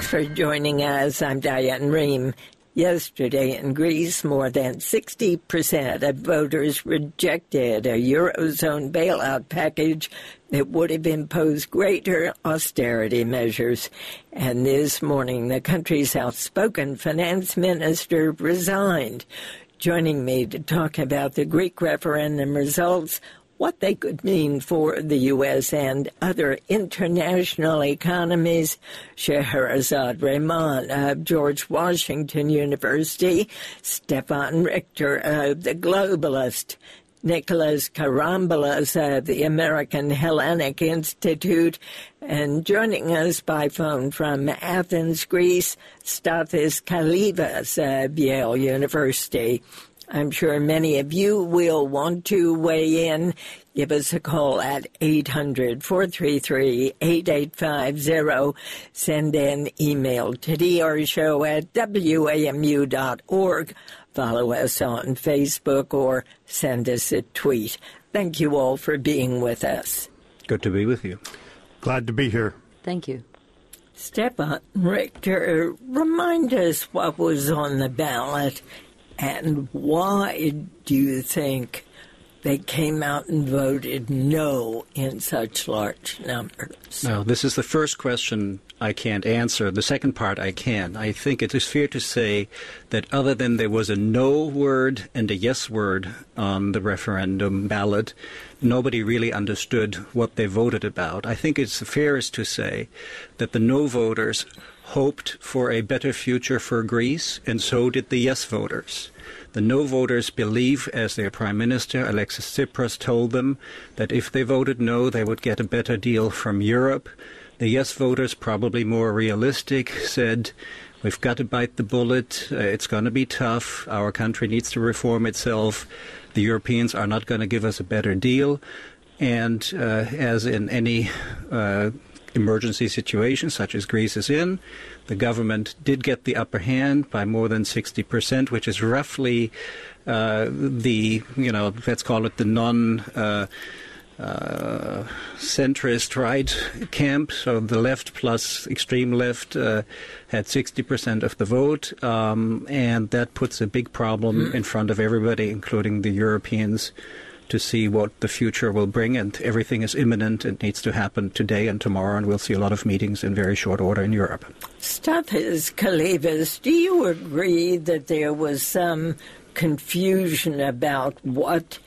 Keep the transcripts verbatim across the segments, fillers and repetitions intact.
for joining us. I'm Diane Rehm. Yesterday in Greece, more than sixty percent of voters rejected a Eurozone bailout package that would have imposed greater austerity measures. And this morning, the country's outspoken finance minister resigned. Joining me to talk about the Greek referendum results, what they could mean for the U S and other international economies, Scheherazade Rehman of George Washington University, Stefan Richter of The Globalist, Nicholas Karambolas of the American Hellenic Institute, and joining us by phone from Athens, Greece, Stathis Kalivas of Yale University. I'm sure many of you will want to weigh in. Give us a call at eight hundred, four three three, eight eight five zero. Send an email to d r show at w a m u dot org. Follow us on Facebook or send us a tweet. Thank you all for being with us. Good to be with you. Glad to be here. Thank you. Stefan Richter, remind us what was on the ballot. And why do you think they came out and voted no in such large numbers? Well, this is the first question I can't answer. The second part I can. I think it is fair to say that other than there was a no word and a yes word on the referendum ballot, nobody really understood what they voted about. I think it's fairest to say that the no voters hoped for a better future for Greece, and so did the yes voters. The no voters believe, as their Prime Minister, Alexis Tsipras, told them, that if they voted no, they would get a better deal from Europe. The yes voters, probably more realistic, said, we've got to bite the bullet, uh, it's going to be tough, our country needs to reform itself, the Europeans are not going to give us a better deal. And uh, as in any uh, emergency situation such as Greece is in, the government did get the upper hand by more than sixty percent, which is roughly uh, the, you know, let's call it the non uh, uh, centrist right camp. So the left plus extreme left uh, had sixty percent of the vote, um, and that puts a big problem in front of everybody, including the Europeans, to see what the future will bring, and everything is imminent. It needs to happen today and tomorrow, and we'll see a lot of meetings in very short order in Europe. Stathis Kalivas, do you agree that there was some confusion about what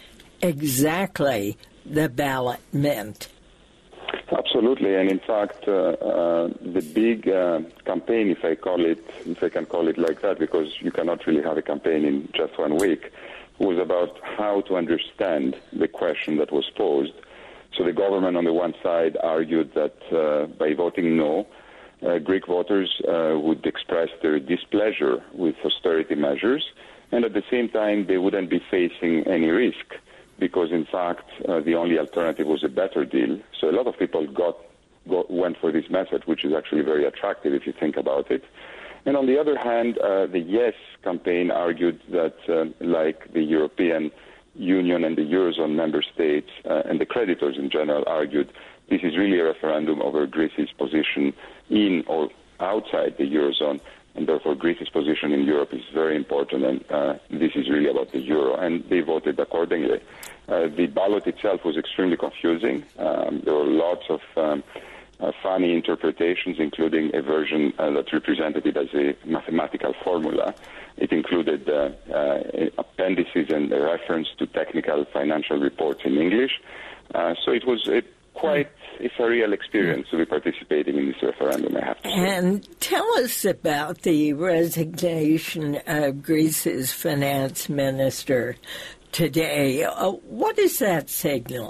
exactly the ballot meant? Absolutely, and in fact, uh, uh, the big uh, campaign, if I call it, if I can call it like that, because you cannot really have a campaign in just one week, was about how to understand the question that was posed. So the government on the one side argued that uh, by voting no, uh, Greek voters uh, would express their displeasure with austerity measures, and at the same time they wouldn't be facing any risk, because in fact uh, the only alternative was a better deal. So a lot of people got, got went for this message, which is actually very attractive if you think about it. And on the other hand, uh, the Yes campaign argued that, uh, like the European Union and the Eurozone member states uh, and the creditors in general argued, this is really a referendum over Greece's position in or outside the Eurozone, and therefore Greece's position in Europe is very important, and uh, this is really about the Euro, and they voted accordingly. Uh, the ballot itself was extremely confusing. Um, there were lots of Um, Uh, funny interpretations, including a version uh, that represented it as a mathematical formula. It included uh, uh, appendices and a reference to technical financial reports in English. Uh, so it was a quite a surreal experience to be participating in this referendum, I have to say. And tell us about the resignation of Greece's finance minister today. Uh, what is that signal?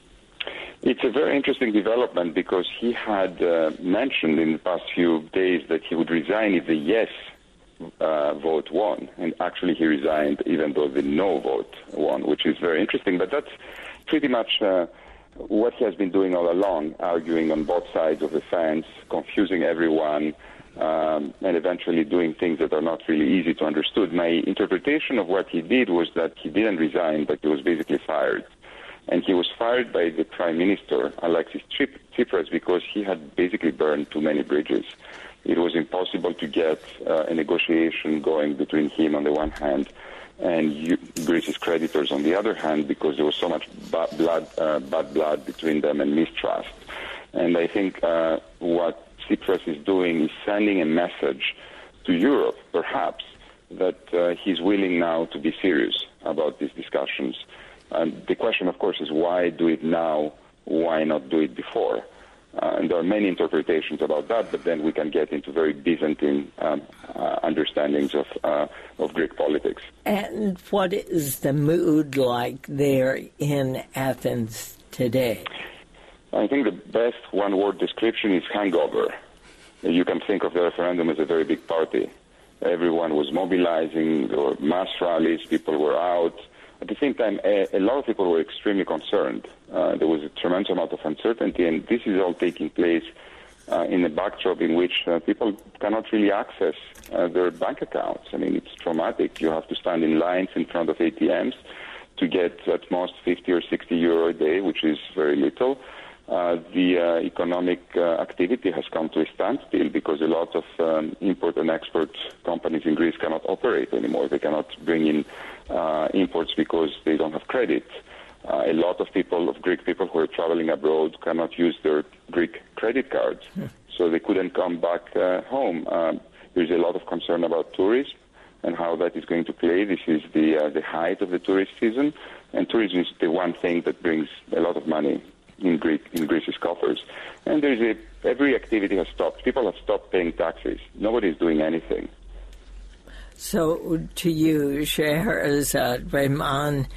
It's a very interesting development because he had uh, mentioned in the past few days that he would resign if the yes uh, vote won. And actually he resigned even though the no vote won, which is very interesting. But that's pretty much uh, what he has been doing all along, arguing on both sides of the fence, confusing everyone, um, and eventually doing things that are not really easy to understand. My interpretation of what he did was that he didn't resign, but he was basically fired. And he was fired by the Prime Minister, Alexis Tsipras, because he had basically burned too many bridges. It was impossible to get uh, a negotiation going between him on the one hand and you, Greece's creditors on the other hand, because there was so much bad blood, uh, bad blood between them and mistrust. And I think uh, what Tsipras is doing is sending a message to Europe, perhaps, that uh, he's willing now to be serious about these discussions. And the question, of course, is why do it now? Why not do it before? Uh, and there are many interpretations about that, but then we can get into very Byzantine um, uh, understandings of, uh, of Greek politics. And what is the mood like there in Athens today? I think the best one-word description is hangover. You can think of the referendum as a very big party. Everyone was mobilizing, there were mass rallies, people were out. At the same time, a, a lot of people were extremely concerned. Uh, there was a tremendous amount of uncertainty, and this is all taking place uh, in a backdrop in which uh, people cannot really access uh, their bank accounts. I mean, it's traumatic. You have to stand in lines in front of A T Ms to get at most fifty or sixty euro a day, which is very little. Uh, the uh, economic uh, activity has come to a standstill because a lot of um, import and export companies in Greece cannot operate anymore. They cannot bring in uh, imports because they don't have credit. Uh, a lot of people, of Greek people who are traveling abroad, cannot use their Greek credit cards, yeah. so they couldn't come back uh, home. Um, there's a lot of concern about tourism and how that is going to play. This is the uh, the height of the tourist season, and tourism is the one thing that brings a lot of money in Greek in Greece's coffers. And there is a every activity has stopped. People have stopped paying taxes. Nobody is doing anything. So, to you, Scheherazade Rehman,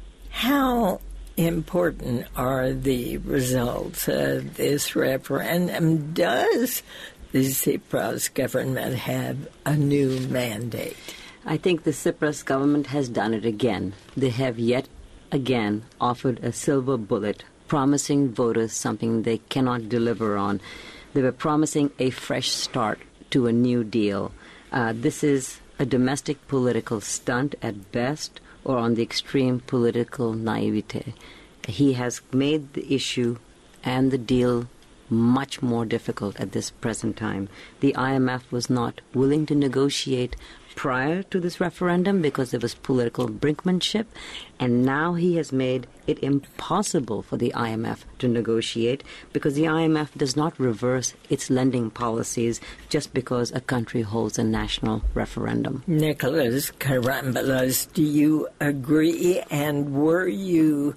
how important are the results of this referendum? Does the Tsipras government have a new mandate? I think the Tsipras government has done it again. They have yet again offered a silver bullet, promising voters something they cannot deliver on. They were promising a fresh start to a new deal. Uh, this is a domestic political stunt at best, or on the extreme political naivete. He has made the issue and the deal much more difficult at this present time. The I M F was not willing to negotiate prior to this referendum because there was political brinkmanship, and now he has made it impossible for the I M F to negotiate because the I M F does not reverse its lending policies just because a country holds a national referendum. Nicholas Karambalas, do you agree, and were you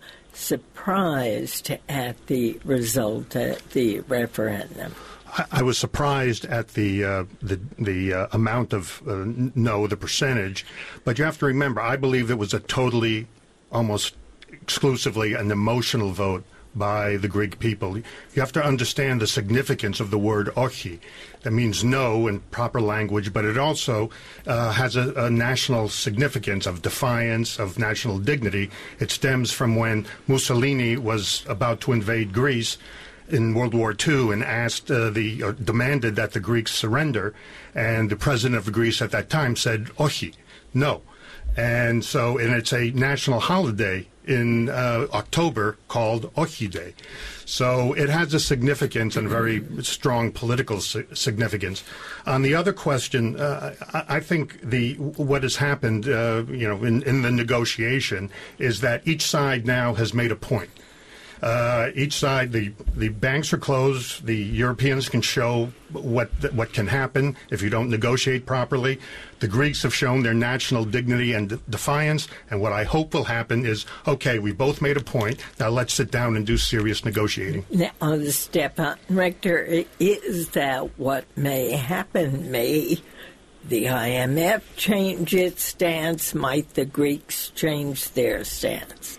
surprised at the result of the referendum? I was surprised at the uh, the, the uh, amount of uh, no, the percentage, but you have to remember, I believe it was a totally, almost exclusively an emotional vote by the Greek people. You have to understand the significance of the word ochi. That means no in proper language, but it also uh, has a, a national significance of defiance, of national dignity. It stems from when Mussolini was about to invade Greece in World War Two and asked uh, the uh, demanded that the Greeks surrender, and the president of Greece at that time said ochi, no. And so, and it's a national holiday in uh, October called Ochi Day. So it has a significance and very strong political si- significance. On the other question, uh, I, I think the what has happened, uh, you know, in, in the negotiation is that each side now has made a point. Uh, each side, the, the banks are closed. The Europeans can show what what can happen if you don't negotiate properly. The Greeks have shown their national dignity and de- defiance. And what I hope will happen is, okay, we both made a point. Now let's sit down and do serious negotiating. Now, Stefan Richter, is that what may happen? May the I M F change its stance? Might the Greeks change their stance?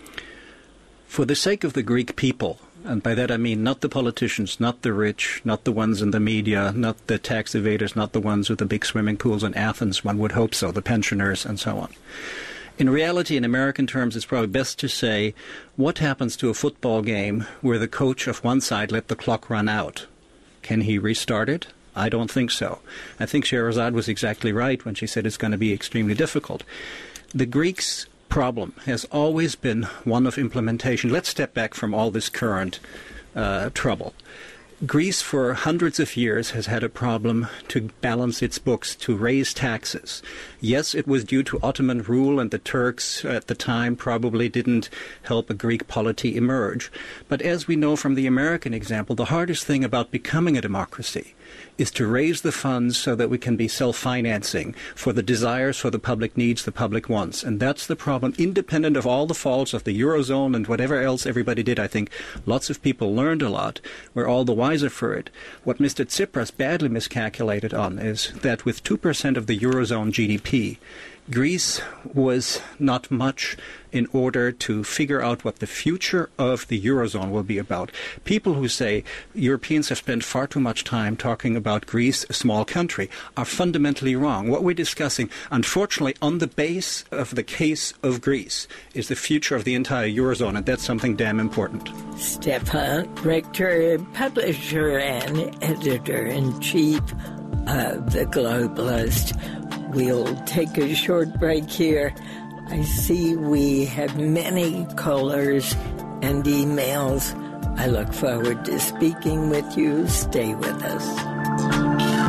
For the sake of the Greek people, and by that I mean not the politicians, not the rich, not the ones in the media, not the tax evaders, not the ones with the big swimming pools in Athens, one would hope so, the pensioners and so on. In reality, in American terms, it's probably best to say, what happens to a football game where the coach of one side let the clock run out? Can he restart it? I don't think so. I think Scheherazade was exactly right when she said it's going to be extremely difficult. The Greeks' problem has always been one of implementation. Let's step back from all this current uh, trouble. Greece for hundreds of years has had a problem to balance its books, to raise taxes. Yes, it was due to Ottoman rule, and the Turks at the time probably didn't help a Greek polity emerge. But as we know from the American example, the hardest thing about becoming a democracy is to raise the funds so that we can be self-financing for the desires, for the public needs, the public wants. And that's the problem, independent of all the faults of the Eurozone and whatever else everybody did. I think lots of people learned a lot. We're all the wiser for it. What Mister Tsipras badly miscalculated on is that with two percent of the Eurozone G D P, Greece was not much in order to figure out what the future of the Eurozone will be about. People who say Europeans have spent far too much time talking about Greece, a small country, are fundamentally wrong. What we're discussing, unfortunately, on the base of the case of Greece, is the future of the entire Eurozone, and that's something damn important. Stefan Richter, publisher and editor-in-chief of The Globalist. We'll take a short break here. I see we have many callers and emails. I look forward to speaking with you. Stay with us.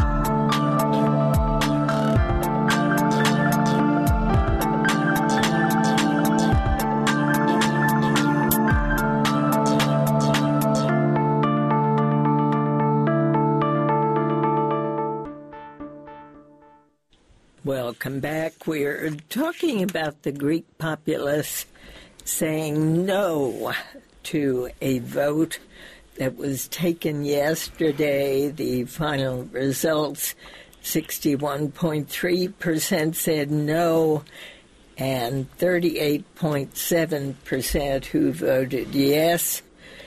Welcome back. We're talking about the Greek populace saying no to a vote that was taken yesterday. The final results, sixty-one point three percent said no, and thirty-eight point seven percent who voted yes.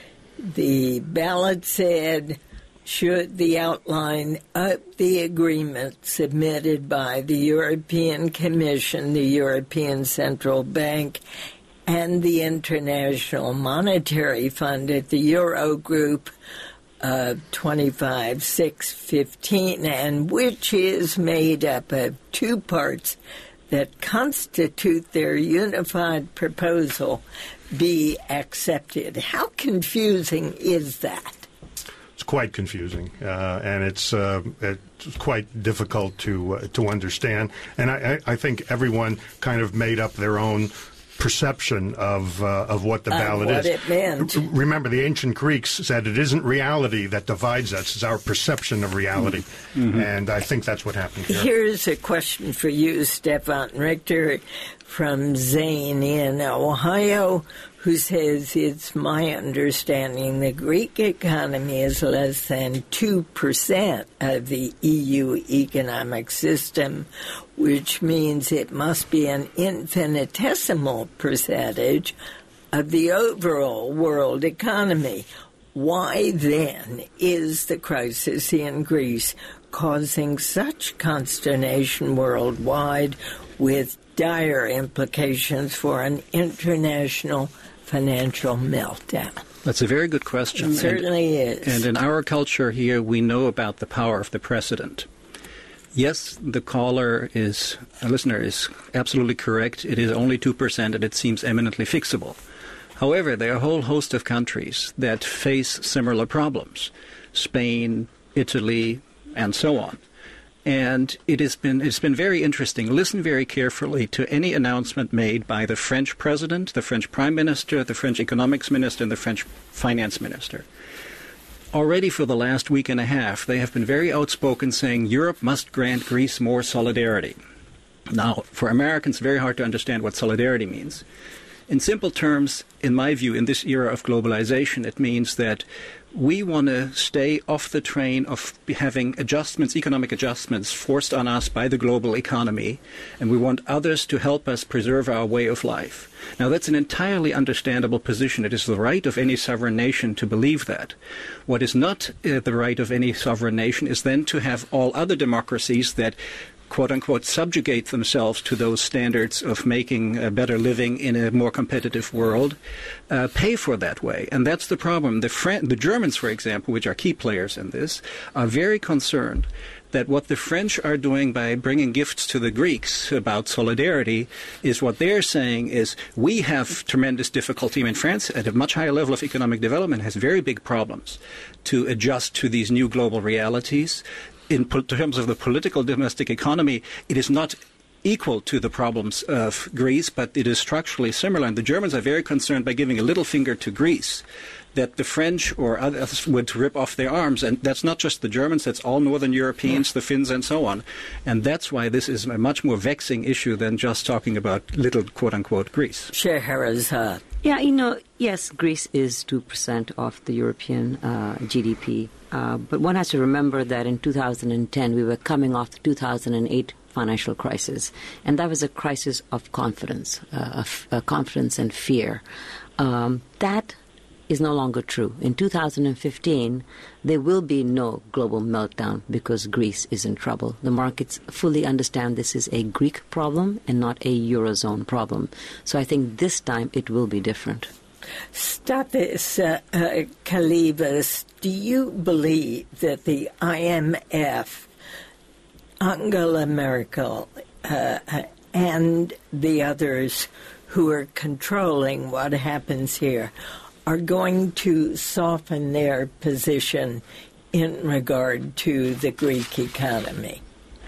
The ballot said, should the outline of the agreement submitted by the European Commission, the European Central Bank, and the International Monetary Fund at the Eurogroup of twenty-five six fifteen, and which is made up of two parts that constitute their unified proposal, be accepted. How confusing is that? It's quite confusing, uh, and it's uh, it's quite difficult to uh, to understand. And I, I think everyone kind of made up their own perception of uh, of what the ballot uh, what is. It meant. Remember, the ancient Greeks said it isn't reality that divides us; it's our perception of reality. Mm-hmm. And I think that's what happened here. Here's a question for you, Stefan Richter, from Zane in Ohio, who says, it's my understanding the Greek economy is less than two percent of the E U economic system, which means it must be an infinitesimal percentage of the overall world economy. Why then is the crisis in Greece causing such consternation worldwide with dire implications for an international financial meltdown? That's a very good question. It certainly and, is. And in our culture here, we know about the power of the precedent. Yes, the caller is, a listener is absolutely correct. It is only two percent, and it seems eminently fixable. However, there are a whole host of countries that face similar problems. Spain, Italy, and so on. And it has been it's been very interesting. Listen very carefully to any announcement made by the French president, the French prime minister, the French economics minister, and the French finance minister. Already for the last week and a half, they have been very outspoken saying Europe must grant Greece more solidarity. Now, for Americans, very hard to understand what solidarity means. In simple terms, in my view, in this era of globalization, it means that we want to stay off the train of having adjustments, economic adjustments, forced on us by the global economy, and we want others to help us preserve our way of life. Now, that's an entirely understandable position. It is the right of any sovereign nation to believe that. What is not uh, the right of any sovereign nation is then to have all other democracies that quote-unquote, subjugate themselves to those standards of making a better living in a more competitive world, uh, pay for that way. And that's the problem. The, Fran- the Germans, for example, which are key players in this, are very concerned that what the French are doing by bringing gifts to the Greeks about solidarity is what they're saying is we have tremendous difficulty. I mean, France, at a much higher level of economic development, has very big problems to adjust to these new global realities. In po- terms of the political domestic economy, it is not equal to the problems of Greece, but it is structurally similar. And the Germans are very concerned by giving a little finger to Greece that the French or others would rip off their arms. And that's not just the Germans, that's all Northern Europeans, the Finns, and so on. And that's why this is a much more vexing issue than just talking about little, quote-unquote, Greece. Scheherazade. Yeah, you know, yes, Greece is two percent of the European uh, G D P. Uh, but one has to remember that in two thousand ten, we were coming off the two thousand eight financial crisis. And that was a crisis of confidence, uh, of uh, confidence and fear. Um, that is no longer true. In two thousand fifteen, there will be no global meltdown because Greece is in trouble. The markets fully understand this is a Greek problem and not a Eurozone problem. So I think this time it will be different. Stathis uh, uh, Kalyvas, do you believe that the I M F, Angela Merkel, uh, and the others who are controlling what happens here are going to soften their position in regard to the Greek economy?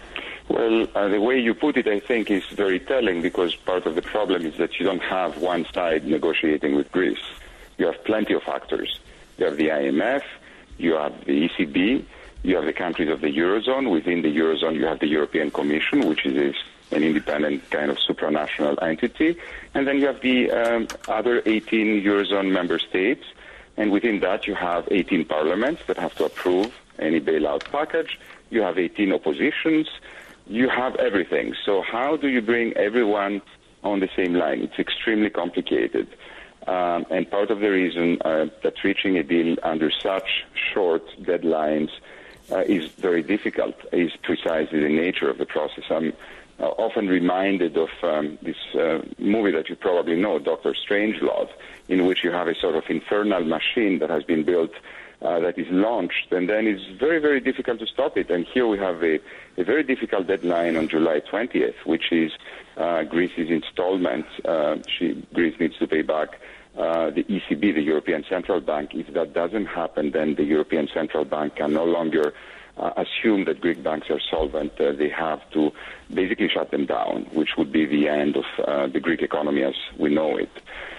Well, uh, the way you put it, I think, is very telling because part of the problem is that you don't have one side negotiating with Greece. You have plenty of actors. You have the I M F, you have the E C B, you have the countries of the Eurozone. Within the Eurozone, you have the European Commission, which is an independent kind of supranational entity. And then you have the um, other eighteen Eurozone member states. And within that, you have eighteen parliaments that have to approve any bailout package. You have eighteen oppositions. You have everything. So how do you bring everyone on the same line? It's extremely complicated. Um, and part of the reason uh, that reaching a deal under such short deadlines uh, is very difficult is precisely the nature of the process. I'm uh, often reminded of um, this uh, movie that you probably know, Doctor Strangelove, in which you have a sort of infernal machine that has been built Uh, that is launched, and then it's very, very difficult to stop it. And here we have a, a very difficult deadline on July twentieth, which is uh, Greece's installments. Uh, she, Greece needs to pay back uh, the E C B, the European Central Bank. If that doesn't happen, then the European Central Bank can no longer uh, assume that Greek banks are solvent. Uh, they have to basically shut them down, which would be the end of uh, the Greek economy as we know it.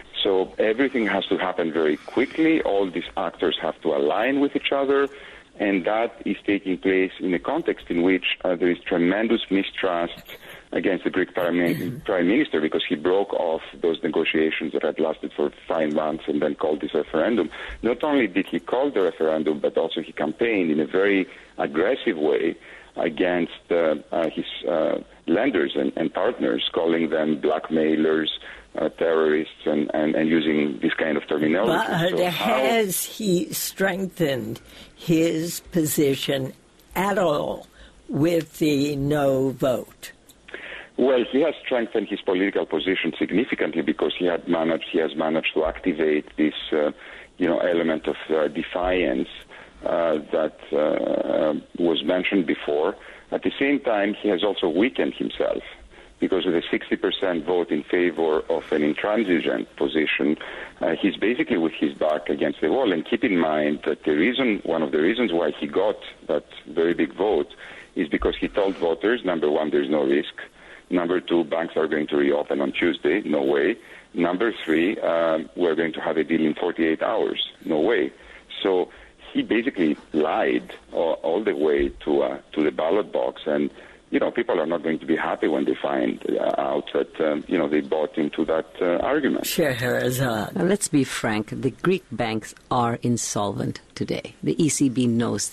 So everything has to happen very quickly. All these actors have to align with each other, and that is taking place in a context in which uh, there is tremendous mistrust against the Greek Prime, Prime Minister because he broke off those negotiations that had lasted for five months and then called this referendum. Not only did he call the referendum, but also he campaigned in a very aggressive way against uh, uh, his uh, lenders and, and partners, calling them blackmailers, Uh, terrorists, and, and, and using this kind of terminology. But so has how... he strengthened his position at all with the no vote? Well, he has strengthened his political position significantly because he had managed, he has managed to activate this, uh, you know, element of uh, defiance uh, that uh, was mentioned before. At the same time, he has also weakened himself, because with a sixty percent vote in favor of an intransigent position, uh, he's basically with his back against the wall. And keep in mind that the reason, one of the reasons why he got that very big vote is because he told voters, number one, there's no risk. Number two, banks are going to reopen on Tuesday. No way. Number three, uh, we're going to have a deal in forty-eight hours. No way. So he basically lied all, all the way to uh, to the ballot box. And you know, people are not going to be happy when they find uh, out that, um, you know, they bought into that uh, argument. Scheherazade. Now, let's be frank. The Greek banks are insolvent today. The E C B knows that.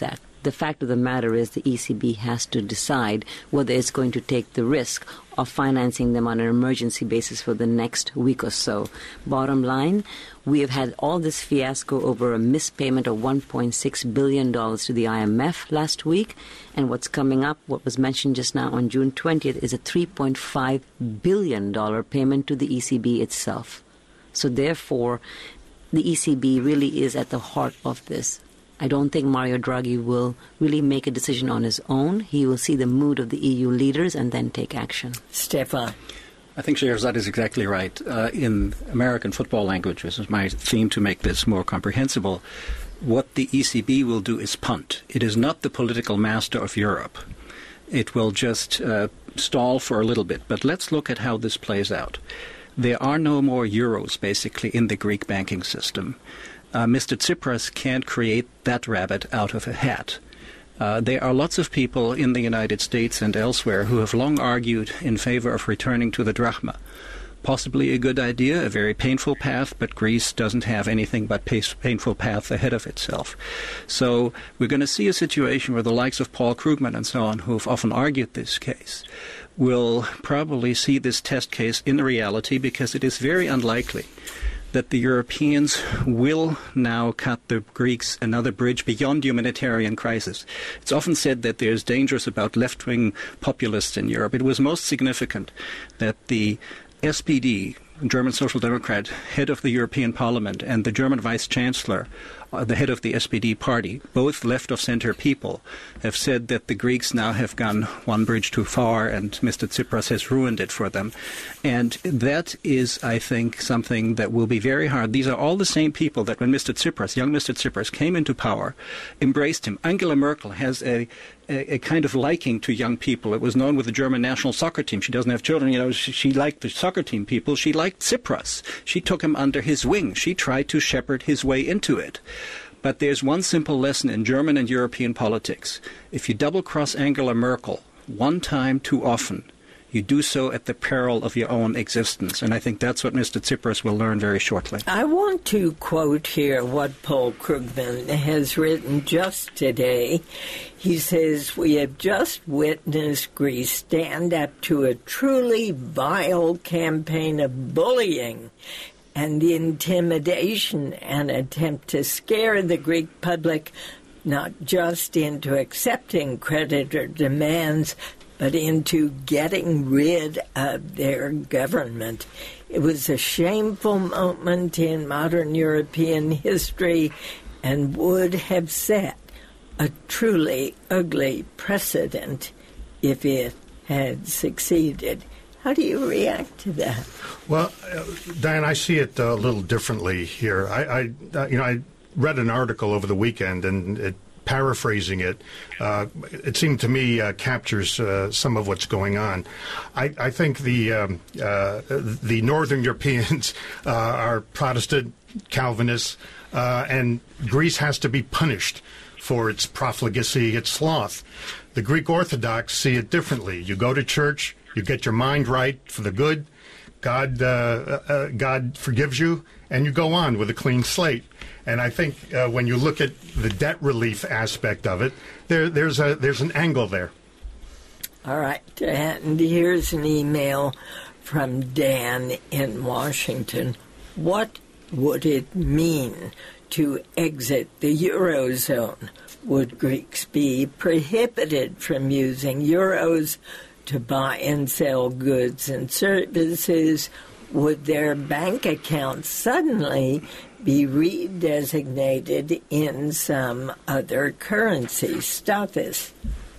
the fact of the matter is the E C B has to decide whether it's going to take the risk of financing them on an emergency basis for the next week or so. Bottom line, we have had all this fiasco over a mispayment of one point six billion dollars to the I M F last week, and what's coming up, what was mentioned just now on June twentieth, is a three point five billion dollars payment to the E C B itself. So therefore, the E C B really is at the heart of this. I don't think Mario Draghi will really make a decision on his own. He will see the mood of the E U leaders and then take action. Stefan. I think Scheherazade is exactly right. Uh, in American football language, which is my theme to make this more comprehensible, what the E C B will do is punt. It is not the political master of Europe. It will just uh, stall for a little bit. But let's look at how this plays out. There are no more euros, basically, in the Greek banking system. Uh, Mister Tsipras can't create that rabbit out of a hat. Uh, there are lots of people in the United States and elsewhere who have long argued in favor of returning to the drachma. Possibly a good idea, a very painful path, but Greece doesn't have anything but painful path ahead of itself. So we're going to see a situation where the likes of Paul Krugman and so on, who have often argued this case, will probably see this test case in reality, because it is very unlikely that the Europeans will now cut the Greeks another bridge beyond humanitarian crisis. It's often said that there's dangers about left-wing populists in Europe. It was most significant that the S P D, German Social Democrat, head of the European Parliament, and the German Vice Chancellor, uh, the head of the S P D party, both left-of-center people, have said that the Greeks now have gone one bridge too far and Mister Tsipras has ruined it for them. And that is, I think, something that will be very hard. These are all the same people that when Mister Tsipras, young Mister Tsipras, came into power, embraced him. Angela Merkel has a A, a kind of liking to young people. It was known with the German national soccer team. She doesn't have children. You know, she, she liked the soccer team people. She liked Tsipras. She took him under his wing. She tried to shepherd his way into it. But there's one simple lesson in German and European politics. If you double-cross Angela Merkel one time too often, you do so at the peril of your own existence. And I think that's what Mister Tsipras will learn very shortly. I want to quote here what Paul Krugman has written just today. He says, "We have just witnessed Greece stand up to a truly vile campaign of bullying and intimidation, an attempt to scare the Greek public not just into accepting creditor demands, but into getting rid of their government. It was a shameful moment in modern European history and would have set a truly ugly precedent if it had succeeded." How do you react to that? Well, uh, Diane, I see it uh, a little differently here. I, I uh, you know, I read an article over the weekend, and it paraphrasing it, uh, it seemed to me uh, captures uh, some of what's going on. I, I think the um, uh, the Northern Europeans uh, are Protestant Calvinists, uh, and Greece has to be punished for its profligacy, its sloth. The Greek Orthodox see it differently. You go to church, you get your mind right for the good, God, uh, uh, God forgives you, and you go on with a clean slate. And I think uh, when you look at the debt relief aspect of it, there, there's a there's an angle there. All right, and here's an email from Dan in Washington. What would it mean to exit the Eurozone? Would Greeks be prohibited from using euros to buy and sell goods and services? Would their bank accounts suddenly be redesignated in some other currency? Stathis.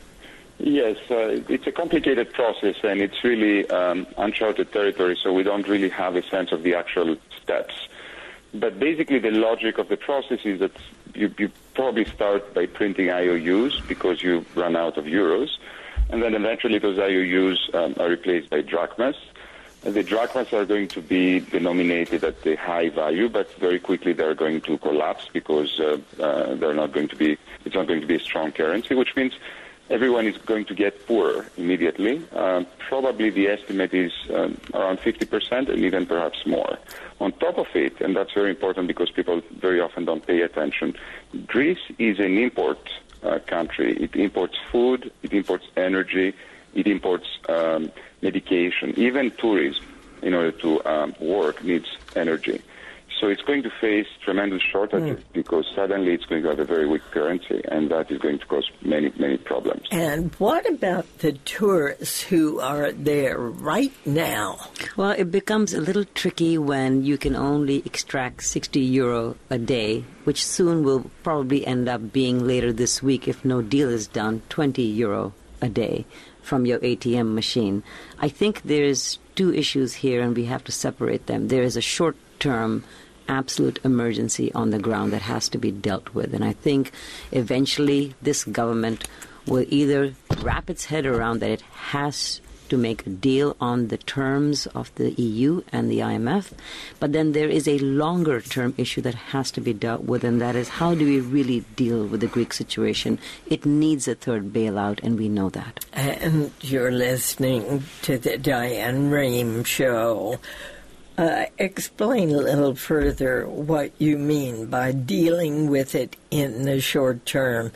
Yes, uh, it's a complicated process, and it's really um, uncharted territory, so we don't really have a sense of the actual steps. But basically the logic of the process is that you, you probably start by printing I O Us because you run out of euros, and then eventually those I O Us um, are replaced by drachmas. And the drachmas are going to be denominated at a high value, but very quickly they're going to collapse because uh, uh, they're not going to be. It's not going to be a strong currency, which means everyone is going to get poorer immediately. Uh, probably the estimate is um, around fifty percent and even perhaps more. On top of it, and that's very important because people very often don't pay attention, Greece is an import uh, uh, country. It imports food, it imports energy, it imports um, medication, even tourism, in order to um, work, needs energy. So it's going to face tremendous shortages mm. because suddenly it's going to have a very weak currency, and that is going to cause many, many problems. And what about the tourists who are there right now? Well, it becomes a little tricky when you can only extract sixty euro a day, which soon will probably end up being later this week, if no deal is done, twenty euro a day from your A T M machine. I think there's two issues here, and we have to separate them. There is a short-term absolute emergency on the ground that has to be dealt with. And I think eventually this government will either wrap its head around that it has to make a deal on the terms of the E U and the I M F, but then there is a longer-term issue that has to be dealt with, and that is, how do we really deal with the Greek situation? It needs a third bailout, and we know that. And you're listening to the Diane Rehm Show. Uh, explain a little further what you mean by dealing with it in the short term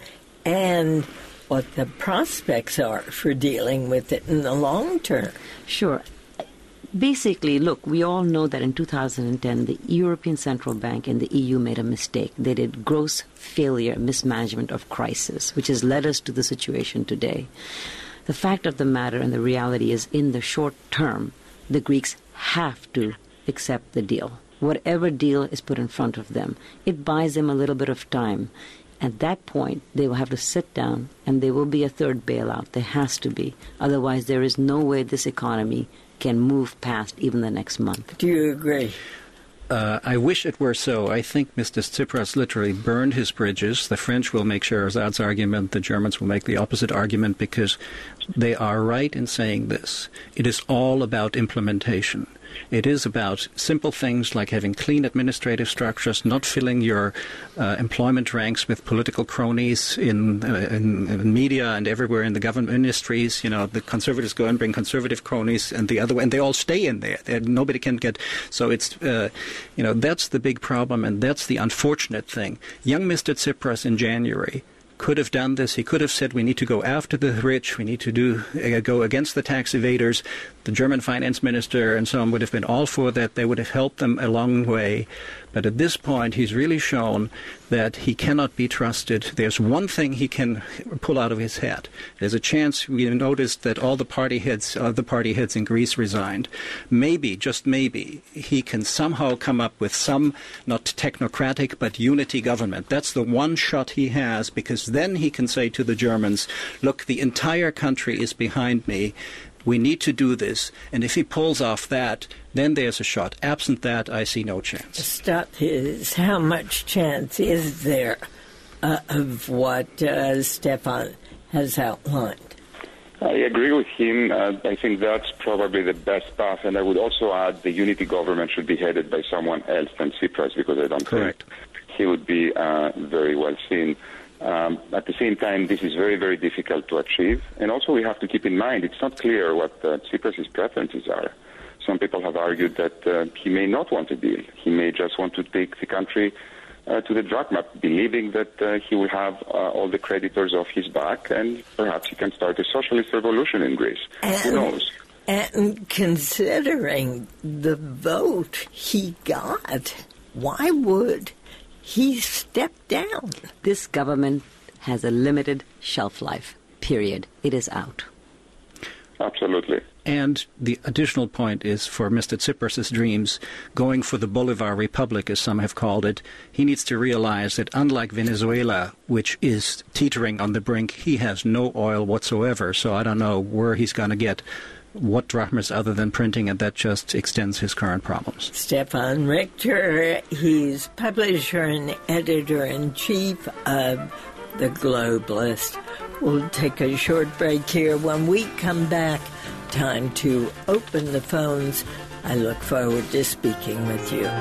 and what the prospects are for dealing with it in the long term. Sure. Basically, look, we all know that in two thousand ten, the European Central Bank and the E U made a mistake. They did gross failure, mismanagement of crisis, which has led us to the situation today. The fact of the matter and the reality is, in the short term, the Greeks have to accept the deal. Whatever deal is put in front of them, it buys them a little bit of time. At that point, they will have to sit down, and there will be a third bailout. There has to be. Otherwise, there is no way this economy can move past even the next month. Do you agree? Uh, I wish it were so. I think Mister Tsipras literally burned his bridges. The French will make Shahrazad's argument. The Germans will make the opposite argument, because they are right in saying this. It is all about implementation. It is about simple things like having clean administrative structures, not filling your uh, employment ranks with political cronies in, uh, in, in media and everywhere in the government ministries. You know, the conservatives go and bring conservative cronies, and the other way, and they all stay in there. They're, nobody can get. So it's, uh, you know, that's the big problem, and that's the unfortunate thing. Young Mister Tsipras in January could have done this. He could have said, we need to go after the rich, we need to do uh, go against the tax evaders. The German finance minister and so on would have been all for that. They would have helped them a long way. But at this point, he's really shown that he cannot be trusted. There's one thing he can pull out of his hat. There's a chance. We noticed that all the party heads, uh, the party heads in Greece resigned. Maybe, just maybe, he can somehow come up with some, not technocratic, but unity government. That's the one shot he has, because then he can say to the Germans, look, the entire country is behind me. We need to do this. And if he pulls off that, then there's a shot. Absent that, I see no chance. Stop his. How much chance is there uh, of what uh, Stefan has outlined? I agree with him. Uh, I think that's probably the best path. And I would also add the unity government should be headed by someone else than Tsipras, because I don't Correct. think he would be uh, very well seen. Um, at the same time, this is very, very difficult to achieve. And also we have to keep in mind, it's not clear what uh, Tsipras' preferences are. Some people have argued that uh, he may not want a deal. He may just want to take the country uh, to the drachma, believing that uh, he will have uh, all the creditors off his back, and perhaps he can start a socialist revolution in Greece. And, Who knows? And considering the vote he got, why would he stepped down? This government has a limited shelf life, period. It is out. Absolutely. And the additional point is, for Mister Tsipras' dreams, going for the Bolivar Republic, as some have called it, he needs to realize that unlike Venezuela, which is teetering on the brink, he has no oil whatsoever. So I don't know where he's going to get what drachmas other than printing, and that just extends his current problems. Stefan Richter, he's publisher and editor-in-chief of The Globalist. We'll take a short break here. When we come back, time to open the phones. I look forward to speaking with you.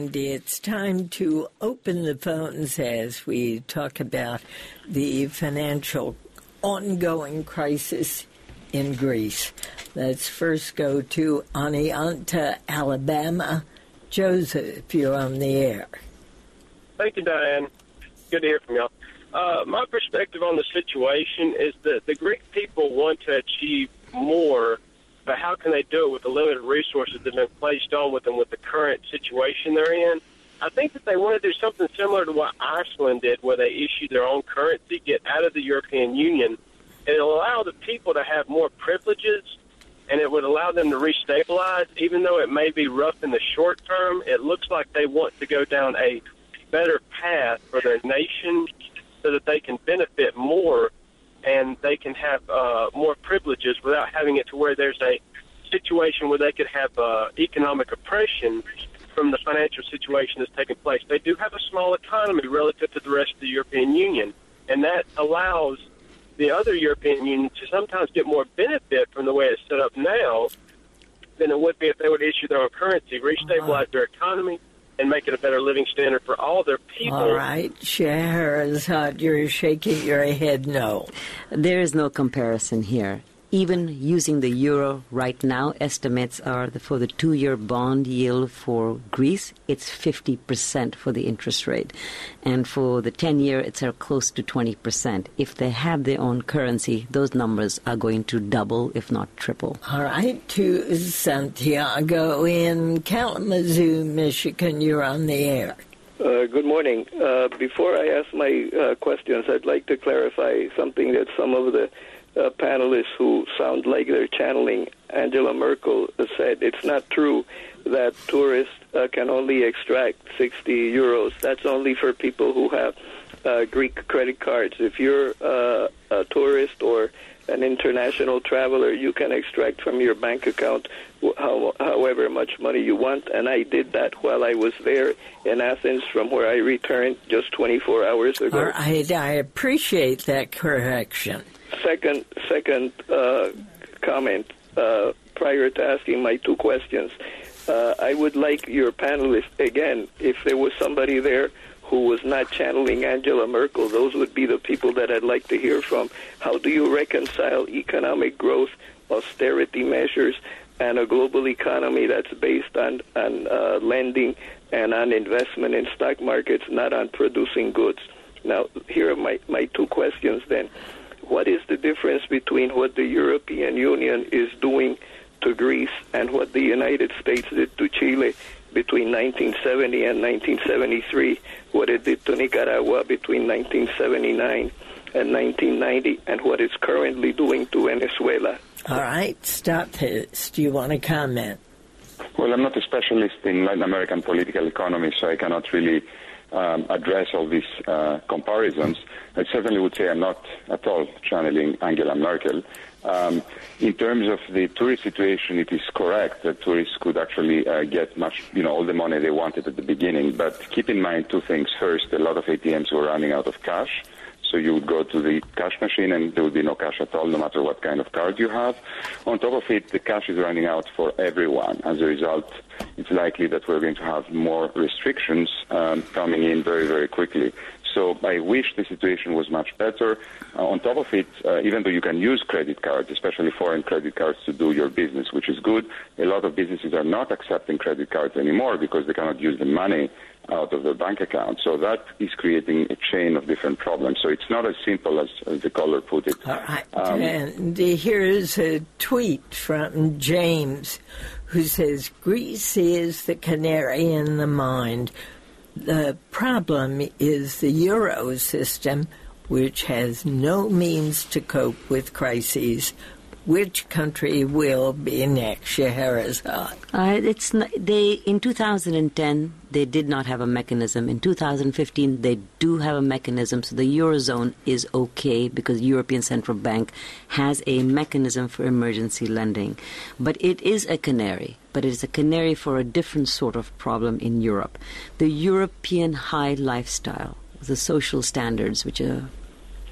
And it's time to open the phones as we talk about the financial ongoing crisis in Greece. Let's first go to Oneonta, Alabama. Joseph, you're on the air. Thank you, Diane. Good to hear from y'all. Uh, my perspective on the situation is that the Greek people want to achieve more, but how can they do it with the limited resources that have been placed on with them with the current situation they're in? I think that they want to do something similar to what Iceland did, where they issue their own currency, get out of the European Union, and it'll allow the people to have more privileges, and it would allow them to restabilize. Even though it may be rough in the short term, it looks like they want to go down a better path for their nation so that they can benefit more and they can have uh, more privileges without having it to where there's a situation where they could have uh, economic oppression from the financial situation that's taking place. They do have a small economy relative to the rest of the European Union, and that allows the other European Union to sometimes get more benefit from the way it's set up now than it would be if they would issue their own currency, restabilize their economy, and make it a better living standard for all their people. All right, Scheherazade, you're shaking your head no. There is no comparison here. Even using the euro right now, estimates are that for the two-year bond yield for Greece, it's fifty percent for the interest rate. And for the ten-year, it's uh, close to twenty percent. If they have their own currency, those numbers are going to double, if not triple. All right, to Santiago in Kalamazoo, Michigan. You're on the air. Uh, good morning. Uh, before I ask my uh, questions, I'd like to clarify something that some of the Uh, panelists who sound like they're channeling Angela Merkel said. It's not true that tourists uh, can only extract sixty euros. That's only for people who have uh, Greek credit cards. If you're uh, a tourist or an international traveler, you can extract from your bank account how, however much money you want, and I did that while I was there in Athens from where I returned just twenty-four hours ago. All right, I appreciate that correction. Second, second uh, comment, uh, prior to asking my two questions, uh, I would like your panelists, again, if there was somebody there who was not channeling Angela Merkel, those would be the people that I'd like to hear from. How do you reconcile economic growth, austerity measures, and a global economy that's based on, on uh, lending and on investment in stock markets, not on producing goods? Now, here are my, my two questions then. What is the difference between what the European Union is doing to Greece and what the United States did to Chile between nineteen seventy and nineteen seventy-three, what it did to Nicaragua between nineteen seventy-nine and nineteen ninety, and what it's currently doing to Venezuela? All right, stop this. Do you want to comment? Well, I'm not a specialist in Latin American political economy, so I cannot really Um, address all these uh, comparisons. I certainly would say I'm not at all channeling Angela Merkel. Um, in terms of the tourist situation, it is correct that tourists could actually uh, get much, you know, all the money they wanted at the beginning. But keep in mind two things. First, a lot of A T Ms were running out of cash. So you would go to the cash machine and there would be no cash at all, no matter what kind of card you have. On top of it, the cash is running out for everyone. As a result, it's likely that we're going to have more restrictions um, coming in very, very quickly. So I wish the situation was much better. Uh, on top of it, uh, even though you can use credit cards, especially foreign credit cards, to do your business, which is good, a lot of businesses are not accepting credit cards anymore because they cannot use the money out of their bank account. So that is creating a chain of different problems. So it's not as simple as, as the caller put it. All right. Um, and here's a tweet from James who says, Greece is the canary in the mine. The problem is the Euro system, which has no means to cope with crises. Which country will be next, Scheherazade? Uh, it's not, they in two thousand ten they did not have a mechanism. In two thousand fifteen they do have a mechanism. So the eurozone is okay because the European Central Bank has a mechanism for emergency lending, but it is a canary. But it is a canary for a different sort of problem in Europe. The European high lifestyle, the social standards, which are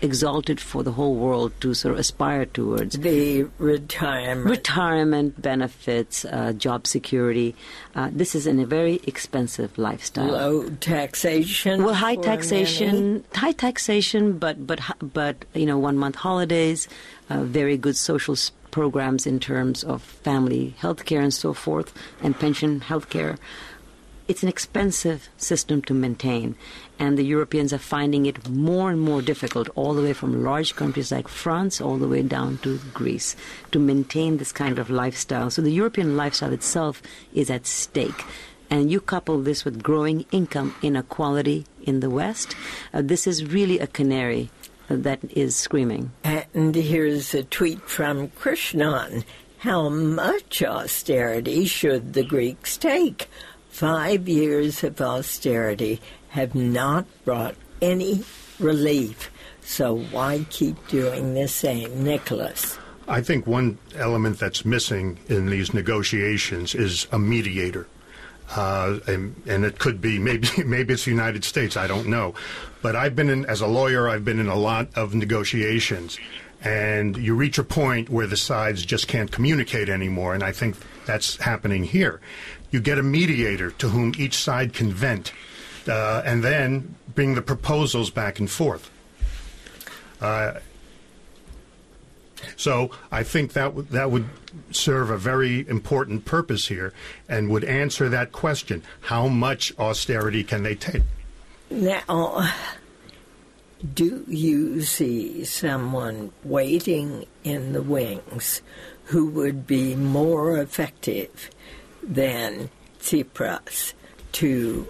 exalted for the whole world to sort of aspire towards. The retirement. Retirement benefits, uh, job security. Uh, this is in a very expensive lifestyle. Low taxation. Well, high for taxation, many. high taxation, but but but you know, one month holidays, uh, very good social s- programs in terms of family health care and so forth, and pension health care. It's an expensive system to maintain, and the Europeans are finding it more and more difficult, all the way from large countries like France all the way down to Greece, to maintain this kind of lifestyle. So the European lifestyle itself is at stake. And you couple this with growing income inequality in the West, uh, this is really a canary that is screaming. And here's a tweet from Krishnan. How much austerity should the Greeks take? Five years of austerity have not brought any relief. So why keep doing the same, Nicholas? I think one element that's missing in these negotiations is a mediator. Uh, and, and it could be, maybe maybe it's the United States, I don't know. But I've been in, as a lawyer, I've been in a lot of negotiations. And you reach a point where the sides just can't communicate anymore, and I think that's happening here. You get a mediator to whom each side can vent, uh, and then bring the proposals back and forth. Uh, so I think that w- that would serve a very important purpose here and would answer that question: how much austerity can they take? Now, do you see someone waiting in the wings who would be more effective than Tsipras to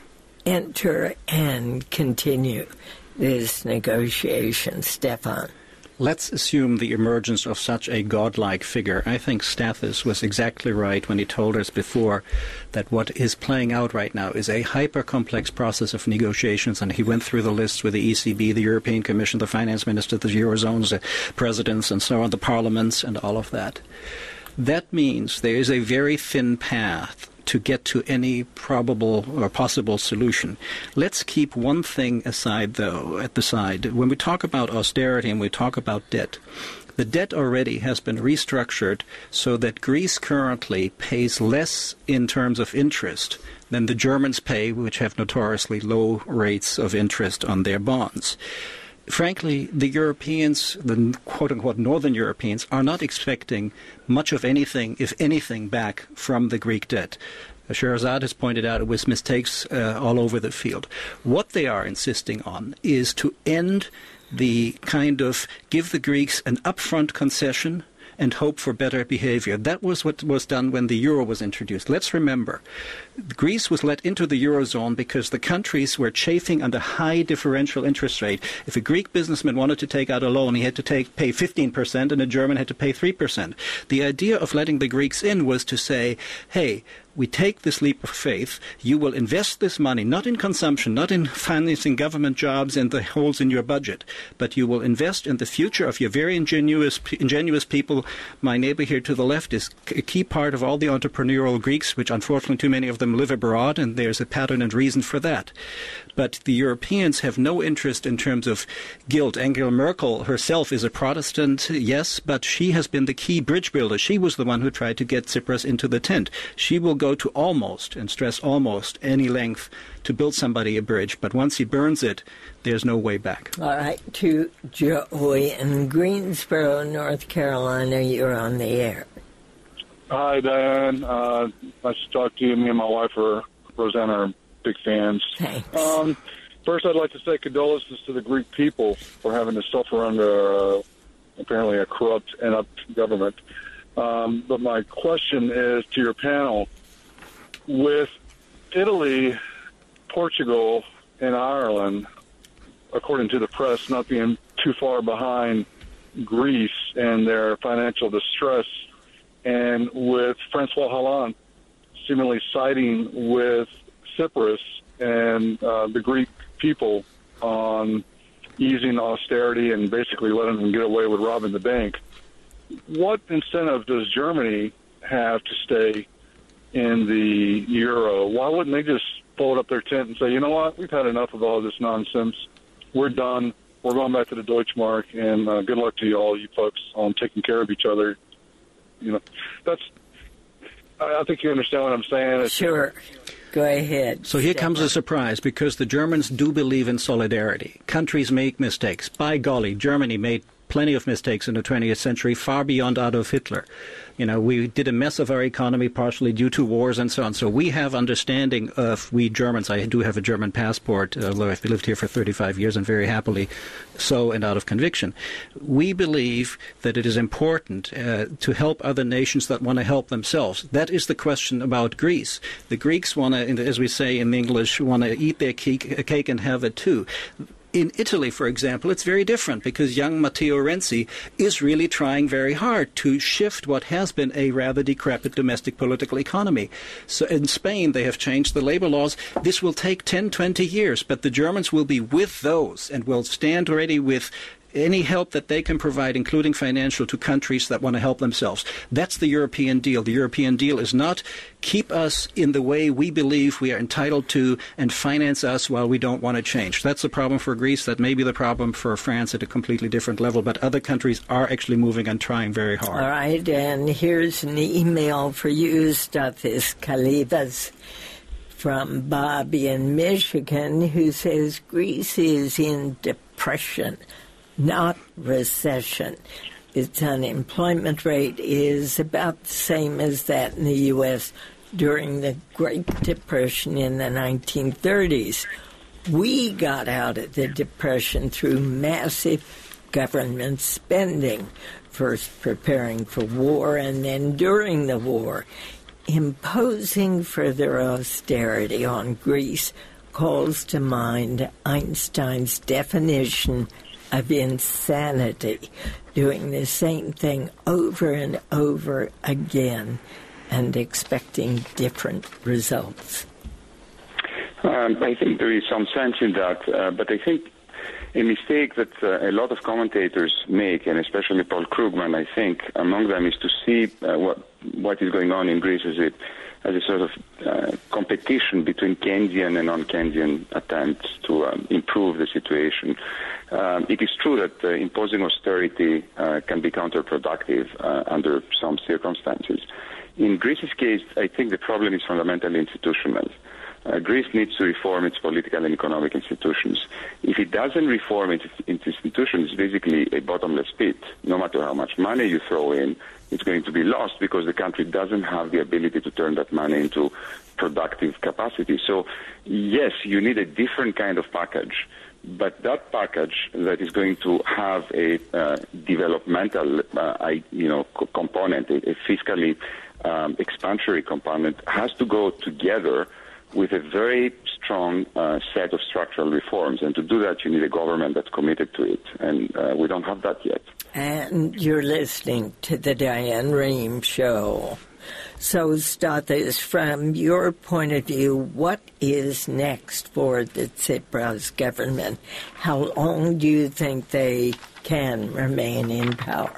enter and continue this negotiation, Stefan? Let's assume the emergence of such a godlike figure. I think Stathis was exactly right when he told us before that what is playing out right now is a hyper-complex process of negotiations, and he went through the lists with the E C B, the European Commission, the finance minister, the Eurozones, the presidents, and so on, the parliaments, and all of that. That means there is a very thin path to get to any probable or possible solution. Let's keep one thing aside, though, at the side. When we talk about austerity and we talk about debt, the debt already has been restructured so that Greece currently pays less in terms of interest than the Germans pay, which have notoriously low rates of interest on their bonds. Frankly, the Europeans, the quote-unquote Northern Europeans, are not expecting much of anything, if anything, back from the Greek debt. Sherazade has pointed out it was mistakes uh, all over the field. What they are insisting on is to end the kind of give the Greeks an upfront concession and hope for better behavior. That was what was done when the euro was introduced. Let's remember, Greece was let into the eurozone because the countries were chafing under high differential interest rate. If a Greek businessman wanted to take out a loan, he had to take pay fifteen percent, and a German had to pay three percent. The idea of letting the Greeks in was to say, hey, we take this leap of faith. You will invest this money, not in consumption, not in financing government jobs and the holes in your budget, but you will invest in the future of your very ingenuous, ingenuous people. My neighbor here to the left is a key part of all the entrepreneurial Greeks, which unfortunately too many of them live abroad, and there's a pattern and reason for that. But the Europeans have no interest in terms of guilt. Angela Merkel herself is a Protestant, yes, but she has been the key bridge builder. She was the one who tried to get Tsipras into the tent. She will go to almost, and stress almost, any length to build somebody a bridge. But once he burns it, there's no way back. All right, to Joey in Greensboro, North Carolina, you're on the air. Hi, Diane. Uh, nice to talk to you. Me and my wife, are, Rosanna, are big fans. Thanks. Um, first, I'd like to say condolences to the Greek people for having to suffer under uh, apparently a corrupt and up government. Um, but my question is to your panel. With Italy, Portugal, and Ireland, according to the press, not being too far behind Greece and their financial distress, and with Francois Hollande seemingly siding with Tsipras and uh, the Greek people on easing austerity and basically letting them get away with robbing the bank, what incentive does Germany have to stay in the euro? Why wouldn't they just fold up their tent and say, you know what, we've had enough of all this nonsense. We're done. we're going back to the Deutschmark, and uh, good luck to you all, you folks, on taking care of each other. You know, that's. I, I think you understand what I'm saying. It's, sure. Go ahead. So here Stefan. comes a surprise, because the Germans do believe in solidarity. Countries make mistakes. By golly, Germany made plenty of mistakes in the twentieth century, far beyond Adolf Hitler. You know, we did a mess of our economy partially due to wars and so on. So we have understanding of, we Germans, I do have a German passport, although I've lived here for thirty-five years and very happily so and out of conviction. We believe that it is important uh, to help other nations that want to help themselves. That is the question about Greece. The Greeks want to, as we say in English, want to eat their cake, cake and have it too. In Italy, for example, it's very different, because young Matteo Renzi is really trying very hard to shift what has been a rather decrepit domestic political economy. So in Spain, they have changed the labor laws. This will take ten, twenty years, but the Germans will be with those and will stand ready with any help that they can provide, including financial, to countries that want to help themselves. That's the European deal. The European deal is not keep us in the way we believe we are entitled to and finance us while we don't want to change. That's the problem for Greece. That may be the problem for France at a completely different level. But other countries are actually moving and trying very hard. All right, and here's an email for you, Stathis Kalivas, from Bobby in Michigan, who says Greece is in depression, not recession. Its unemployment rate is about the same as that in the U S during the Great Depression in the nineteen thirties. We got out of the Depression through massive government spending, first preparing for war and then during the war. Imposing further austerity on Greece calls to mind Einstein's definition of insanity, doing the same thing over and over again and expecting different results. Um, I think there is some sense in that, uh, but I think a mistake that uh, a lot of commentators make, and especially Paul Krugman, I think, among them, is to see uh, what what is going on in Greece as a, as a sort of uh, competition between Keynesian and non-Keynesian attempts to um, improve the situation. Um, it is true that uh, imposing austerity uh, can be counterproductive uh, under some circumstances. In Greece's case, I think the problem is fundamentally institutional. Uh, Greece needs to reform its political and economic institutions. If it doesn't reform its, its institutions, it's basically a bottomless pit. No matter how much money you throw in, it's going to be lost because the country doesn't have the ability to turn that money into productive capacity. So, yes, you need a different kind of package, but that package that is going to have a uh, developmental, uh, I, you know, co- component, a, a fiscally um, expansionary component, has to go together with a very strong uh, set of structural reforms. And to do that, you need a government that's committed to it. And uh, we don't have that yet. And you're listening to the Diane Rehm Show. So, Stathis, from your point of view, what is next for the Tsipras government? How long do you think they can remain in power?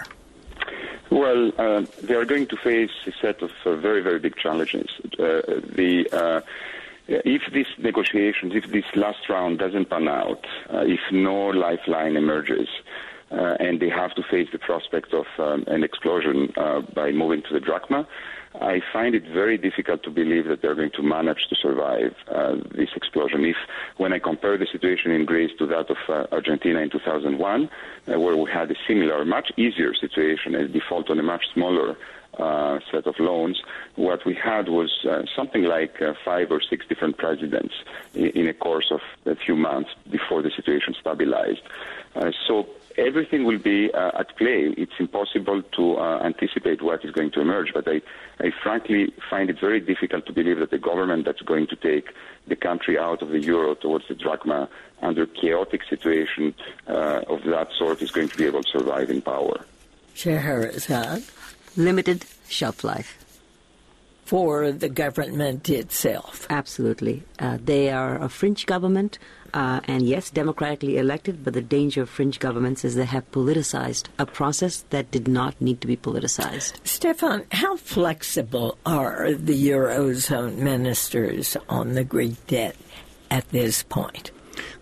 Well, uh, they are going to face a set of uh, very, very big challenges. Uh, the uh, If these negotiations, if this last round doesn't pan out, uh, if no lifeline emerges, uh, and they have to face the prospect of um, an explosion uh, by moving to the drachma, I find it very difficult to believe that they're going to manage to survive uh, this explosion. If, when I compare the situation in Greece to that of uh, Argentina in two thousand one, uh, where we had a similar, much easier situation, a default on a much smaller Uh, set of loans, what we had was uh, something like uh, five or six different presidents in, in a course of a few months before the situation stabilized. Uh, so everything will be uh, at play. It's impossible to uh, anticipate what is going to emerge, but I, I frankly find it very difficult to believe that the government that's going to take the country out of the euro towards the drachma under chaotic situation uh, of that sort is going to be able to survive in power. Scheherazade? Limited shelf life. For the government itself. Absolutely. Uh, they are a fringe government, uh, and yes, democratically elected, but the danger of fringe governments is they have politicized a process that did not need to be politicized. Stefan, how flexible are the Eurozone ministers on the Greek debt at this point?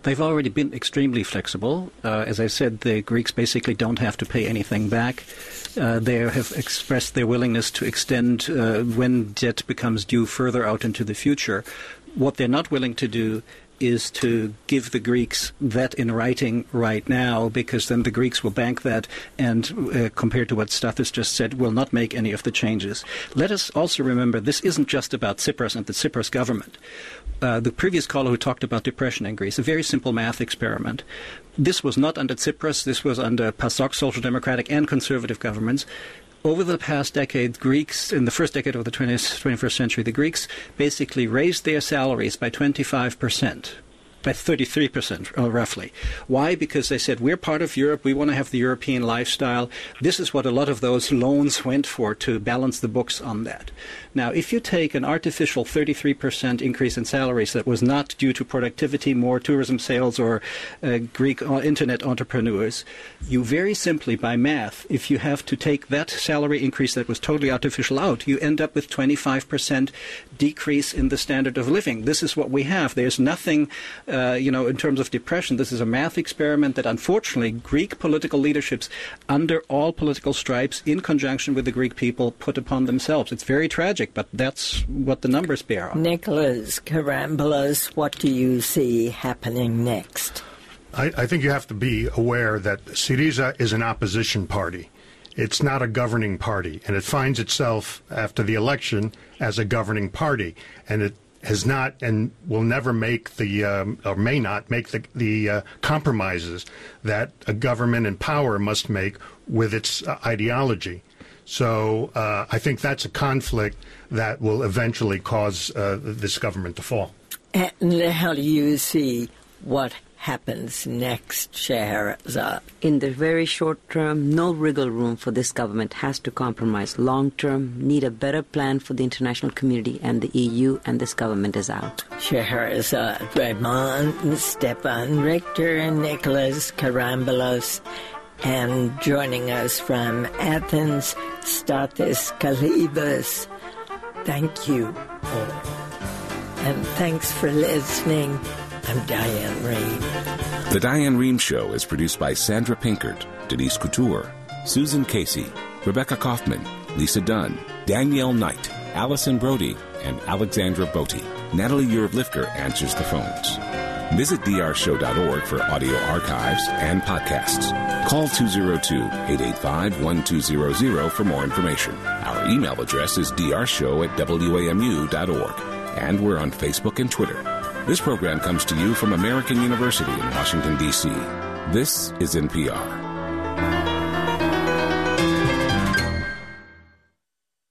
They've already been extremely flexible. Uh, as I said, the Greeks basically don't have to pay anything back. Uh, they have expressed their willingness to extend uh, when debt becomes due further out into the future. What they're not willing to do is to give the Greeks that in writing right now, because then the Greeks will bank that and, uh, compared to what Stathis just said, will not make any of the changes. Let us also remember this isn't just about Tsipras and the Tsipras government. Uh, the previous caller who talked about depression in Greece, a very simple math experiment. This was not under Tsipras. This was under PASOK, Social Democratic and Conservative governments. Over the past decade, Greeks, in the first decade of the twentieth, twenty-first century, the Greeks basically raised their salaries by twenty-five percent. By thirty-three percent, uh, roughly. Why? Because they said, we're part of Europe, we want to have the European lifestyle. This is what a lot of those loans went for, to balance the books on that. Now, if you take an artificial thirty-three percent increase in salaries that was not due to productivity, more tourism sales, or uh, Greek uh, internet entrepreneurs, you very simply, by math, if you have to take that salary increase that was totally artificial out, you end up with twenty-five percent decrease in the standard of living. This is what we have. There's nothing... Uh, Uh, you know, in terms of depression, this is a math experiment that unfortunately Greek political leaderships under all political stripes in conjunction with the Greek people put upon themselves. It's very tragic, but that's what the numbers bear on. Nicholas Karambolas, what do you see happening next? I, I think you have to be aware that Syriza is an opposition party. It's not a governing party, and it finds itself after the election as a governing party, and it has not and will never make the, um, or may not make the, the uh, compromises that a government in power must make with its uh, ideology. So uh, I think that's a conflict that will eventually cause uh, this government to fall. And how do you see what happens next, Scheherazade? In the very short term, no wriggle room for this government. Has to compromise. Long term, need a better plan for the international community, and the E U and this government is out. Scheherazade Rehman, Stefan Richter, and Nicholas Karambolas. And joining us from Athens, Stathis Kalibas. Thank you all. And thanks for listening. I'm Diane Rehm. The Diane Rehm Show is produced by Sandra Pinkert, Denise Couture, Susan Casey, Rebecca Kaufman, Lisa Dunn, Danielle Knight, Allison Brody, and Alexandra Botti. Natalie Urevlifker answers the phones. Visit d r show dot org for audio archives and podcasts. Call two oh two, eight eight five, one two zero zero for more information. Our email address is d r show at w a m u dot org, and we're on Facebook and Twitter. This program comes to you from American University in Washington, D C This is N P R.